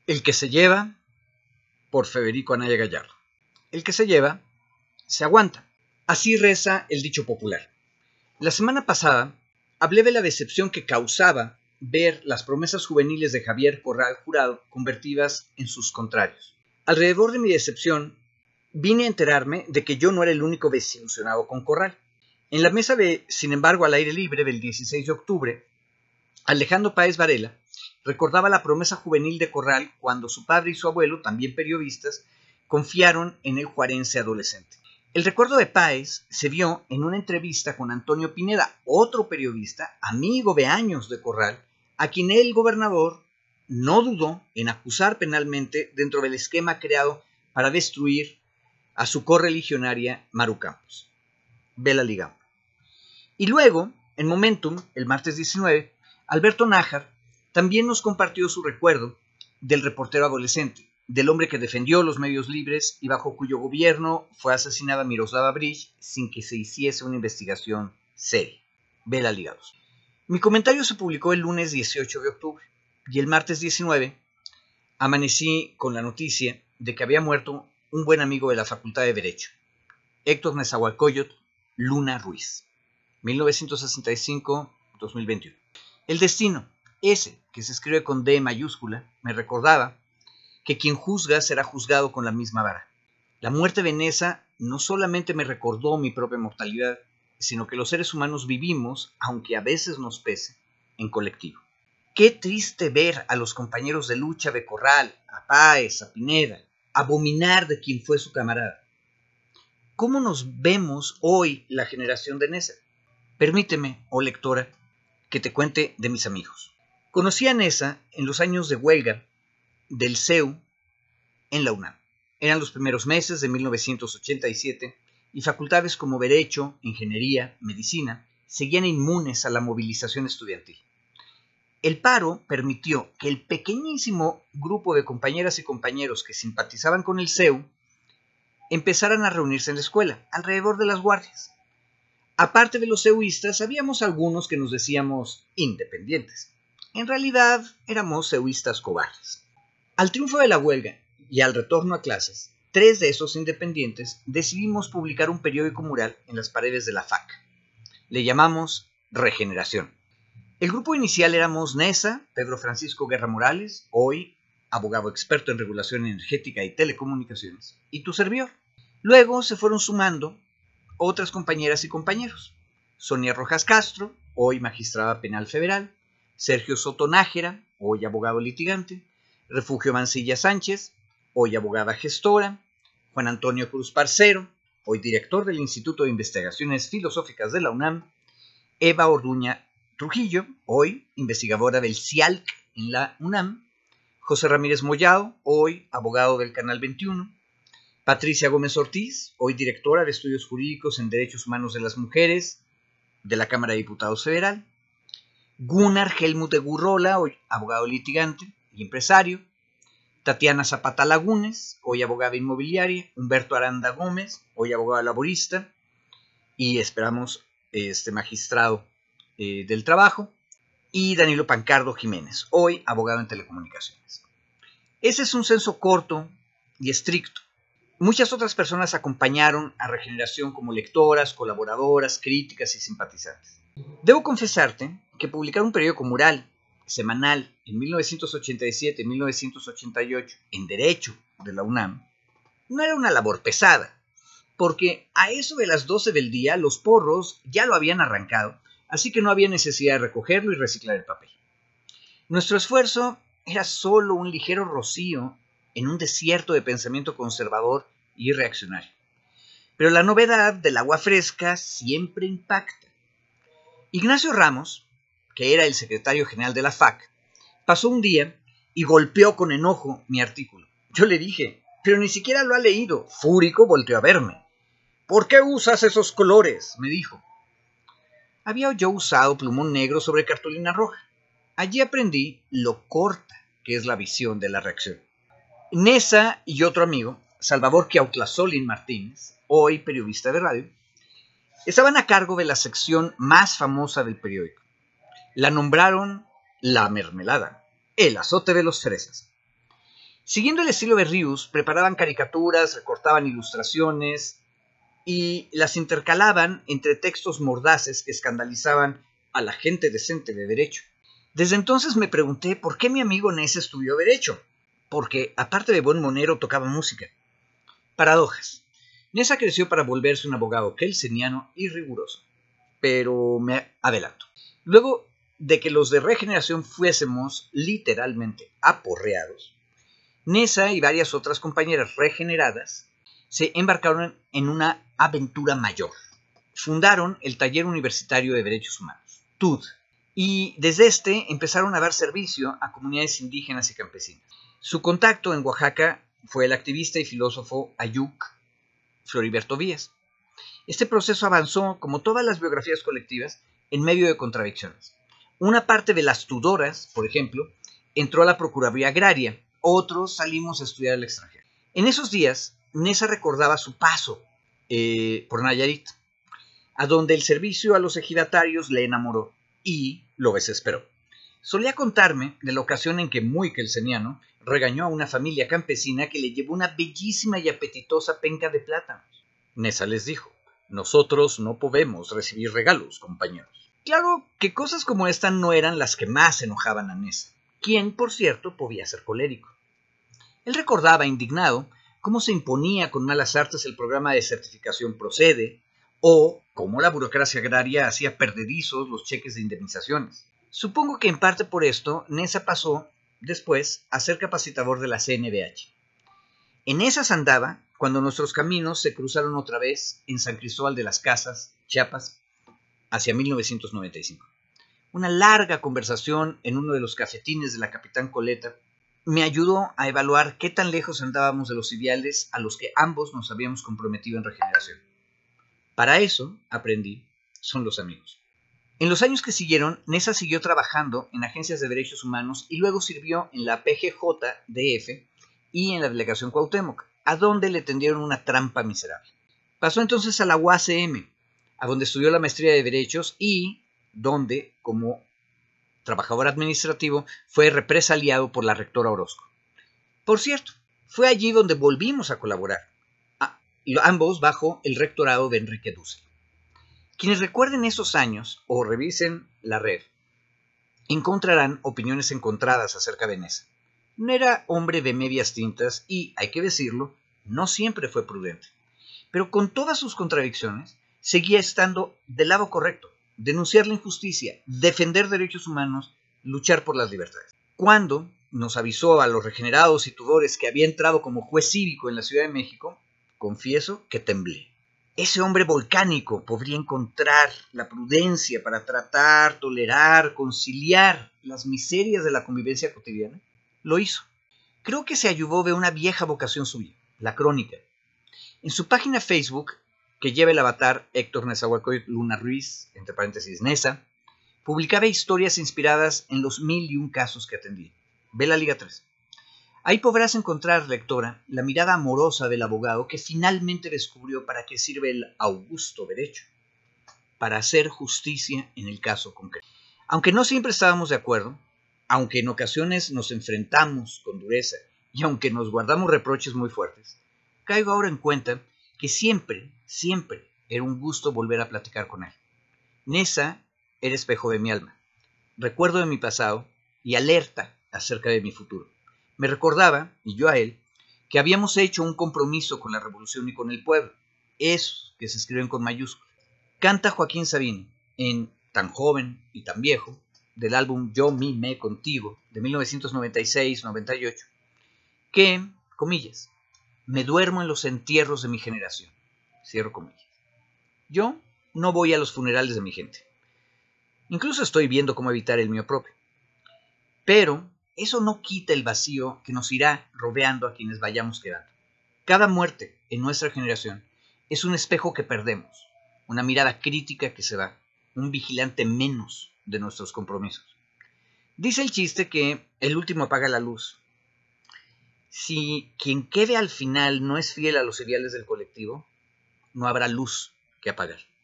El que se lleva, por Federico Anaya Gallardo. El que se lleva, se aguanta. Así reza el dicho popular. La semana pasada hablé de la decepción que causaba ver las promesas juveniles de Javier Corral Jurado convertidas en sus contrarios. Alrededor de mi decepción, vine a enterarme de que yo no era el único desilusionado con Corral. En la mesa de Sin embargo al aire libre del 16 de octubre, Alejandro Páez Varela recordaba la promesa juvenil de Corral cuando su padre y su abuelo, también periodistas, confiaron en el juarense adolescente. El recuerdo de Páez se vio en una entrevista con Antonio Pineda, otro periodista, amigo de años de Corral, a quien el gobernador no dudó en acusar penalmente dentro del esquema creado para destruir a su correligionaria Maru Campos. Vela Ligam. Y luego, en Momentum, el martes 19, Alberto Nájar también nos compartió su recuerdo del reportero adolescente, del hombre que defendió los medios libres y bajo cuyo gobierno fue asesinada Miroslava Bridge sin que se hiciese una investigación seria. Vela ligados. Mi comentario se publicó el lunes 18 de octubre y el martes 19 amanecí con la noticia de que había muerto un buen amigo de la Facultad de Derecho, Héctor Nezahualcóyotl Luna Ruiz, 1965-2021. El destino, ese que se escribe con D mayúscula, me recordaba que quien juzga será juzgado con la misma vara. La muerte de Neza no solamente me recordó mi propia mortalidad, sino que los seres humanos vivimos, aunque a veces nos pese, en colectivo. Qué triste ver a los compañeros de lucha de Corral, a Páez, a Pineda, abominar de quien fue su camarada. ¿Cómo nos vemos hoy la generación de Neza? Permíteme, oh lectora, que te cuente de mis amigos. Conocí a Neza en los años de huelga del CEU en la UNAM. Eran los primeros meses de 1987 y facultades como Derecho, Ingeniería, Medicina seguían inmunes a la movilización estudiantil. El paro permitió que el pequeñísimo grupo de compañeras y compañeros que simpatizaban con el CEU empezaran a reunirse en la escuela, alrededor de las guardias. Aparte de los ceuistas, habíamos algunos que nos decíamos independientes. En realidad, éramos ceuistas cobardes. Al triunfo de la huelga y al retorno a clases, 3 de esos independientes decidimos publicar un periódico mural en las paredes de la FAC. Le llamamos Regeneración. El grupo inicial éramos Neza, Pedro Francisco Guerra Morales, hoy abogado experto en regulación energética y telecomunicaciones, y tu servidor. Luego se fueron sumando otras compañeras y compañeros. Sonia Rojas Castro, hoy magistrada penal federal, Sergio Soto Nájera, hoy abogado litigante, Refugio Mancilla Sánchez, hoy abogada gestora, Juan Antonio Cruz Parcero, hoy director del Instituto de Investigaciones Filosóficas de la UNAM, Eva Orduña Trujillo, hoy investigadora del CIALC en la UNAM, José Ramírez Mollado, hoy abogado del Canal 21, Patricia Gómez Ortiz, hoy directora de Estudios Jurídicos en Derechos Humanos de las Mujeres de la Cámara de Diputados Federal, Gunnar Helmut de Gurrola, hoy abogado litigante y empresario, Tatiana Zapata Lagunes, hoy abogada inmobiliaria, Humberto Aranda Gómez, hoy abogado laborista y esperamos magistrado del trabajo, y Danilo Pancardo Jiménez, hoy abogado en telecomunicaciones. Ese es un censo corto y estricto. Muchas otras personas acompañaron a Regeneración como lectoras, colaboradoras, críticas y simpatizantes. Debo confesarte que publicar un periódico mural semanal en 1987-1988 en Derecho de la UNAM no era una labor pesada, porque a eso de las 12 del día los porros ya lo habían arrancado, así que no había necesidad de recogerlo y reciclar el papel. Nuestro esfuerzo era solo un ligero rocío en un desierto de pensamiento conservador y reaccionario. Pero la novedad del agua fresca siempre impacta. Ignacio Ramos, que era el secretario general de la FAC, pasó un día y golpeó con enojo mi artículo. Yo le dije, pero ni siquiera lo ha leído. Fúrico volteó a verme. ¿Por qué usas esos colores?, me dijo. Había yo usado plumón negro sobre cartulina roja. Allí aprendí lo corta que es la visión de la reacción. Neza y otro amigo, Salvador Kiautlazolin Martínez, hoy periodista de radio, estaban a cargo de la sección más famosa del periódico. La nombraron La Mermelada, el azote de los fresas. Siguiendo el estilo de Rius, preparaban caricaturas, recortaban ilustraciones y las intercalaban entre textos mordaces que escandalizaban a la gente decente de derecho. Desde entonces me pregunté por qué mi amigo Ness estudió derecho, porque aparte de buen monero tocaba música. Paradojas. Nessa creció para volverse un abogado kelseniano y riguroso, pero me adelanto. Luego de que los de Regeneración fuésemos literalmente aporreados, Nessa y varias otras compañeras regeneradas se embarcaron en una aventura mayor. Fundaron el Taller Universitario de Derechos Humanos, TUD, y desde este empezaron a dar servicio a comunidades indígenas y campesinas. Su contacto en Oaxaca fue el activista y filósofo Ayuk Floriberto Vías. Este proceso avanzó, como todas las biografías colectivas, en medio de contradicciones. Una parte de las tudoras, por ejemplo, entró a la Procuraduría Agraria, otros salimos a estudiar al extranjero. En esos días, Nessa recordaba su paso por Nayarit, a donde el servicio a los ejidatarios le enamoró y lo desesperó. Solía contarme de la ocasión en que, muy kelseniano, regañó a una familia campesina que le llevó una bellísima y apetitosa penca de plátanos. Nessa les dijo: nosotros no podemos recibir regalos, compañeros. Claro que cosas como esta no eran las que más enojaban a Nessa, quien, por cierto, podía ser colérico. Él recordaba, indignado, cómo se imponía con malas artes el programa de certificación Procede, o cómo la burocracia agraria hacía perdedizos los cheques de indemnizaciones. Supongo que en parte por esto, Nessa pasó, después, a ser capacitador de la CNDH. En esas andaba cuando nuestros caminos se cruzaron otra vez en San Cristóbal de las Casas, Chiapas, hacia 1995. Una larga conversación en uno de los cafetines de la Capitán Coleta me ayudó a evaluar qué tan lejos andábamos de los ideales a los que ambos nos habíamos comprometido en Regeneración. Para eso, aprendí, son los amigos. En los años que siguieron, Nessa siguió trabajando en agencias de derechos humanos y luego sirvió en la PGJ-DF y en la delegación Cuauhtémoc, a donde le tendieron una trampa miserable. Pasó entonces a la UACM, a donde estudió la maestría de Derechos y donde, como trabajador administrativo, fue represaliado por la rectora Orozco. Por cierto, fue allí donde volvimos a colaborar, ambos bajo el rectorado de Enrique Dussel. Quienes recuerden esos años o revisen la red, encontrarán opiniones encontradas acerca de Nessa. No era hombre de medias tintas y, hay que decirlo, no siempre fue prudente. Pero con todas sus contradicciones, seguía estando del lado correcto: denunciar la injusticia, defender derechos humanos, luchar por las libertades. Cuando nos avisó a los regenerados y tudores que había entrado como juez cívico en la Ciudad de México, confieso que temblé. Ese hombre volcánico podría encontrar la prudencia para tratar, tolerar, conciliar las miserias de la convivencia cotidiana. Lo hizo. Creo que se ayudó de una vieja vocación suya, la crónica. En su página Facebook, que lleva el avatar Héctor Nezahualcóyotl Luna Ruiz, entre paréntesis Nessa, publicaba historias inspiradas en los 1001 casos que atendía. Ve la Liga 3. Ahí podrás encontrar, lectora, la mirada amorosa del abogado que finalmente descubrió para qué sirve el augusto derecho: para hacer justicia en el caso concreto. Aunque no siempre estábamos de acuerdo, aunque en ocasiones nos enfrentamos con dureza y aunque nos guardamos reproches muy fuertes, caigo ahora en cuenta que siempre era un gusto volver a platicar con él. Nessa era espejo de mi alma, recuerdo de mi pasado y alerta acerca de mi futuro. Me recordaba, y yo a él, que habíamos hecho un compromiso con la revolución y con el pueblo, esos que se escriben con mayúsculas. Canta Joaquín Sabina en Tan joven y tan viejo, del álbum Yo, mi, me, contigo, de 1996-98, que, comillas, me duermo en los entierros de mi generación, cierro comillas. Yo no voy a los funerales de mi gente. Incluso estoy viendo cómo evitar el mío propio. Pero eso no quita el vacío que nos irá rodeando a quienes vayamos quedando. Cada muerte en nuestra generación es un espejo que perdemos, una mirada crítica que se va, un vigilante menos de nuestros compromisos. Dice el chiste que el último apaga la luz. Si quien quede al final no es fiel a los ideales del colectivo, no habrá luz que apagar.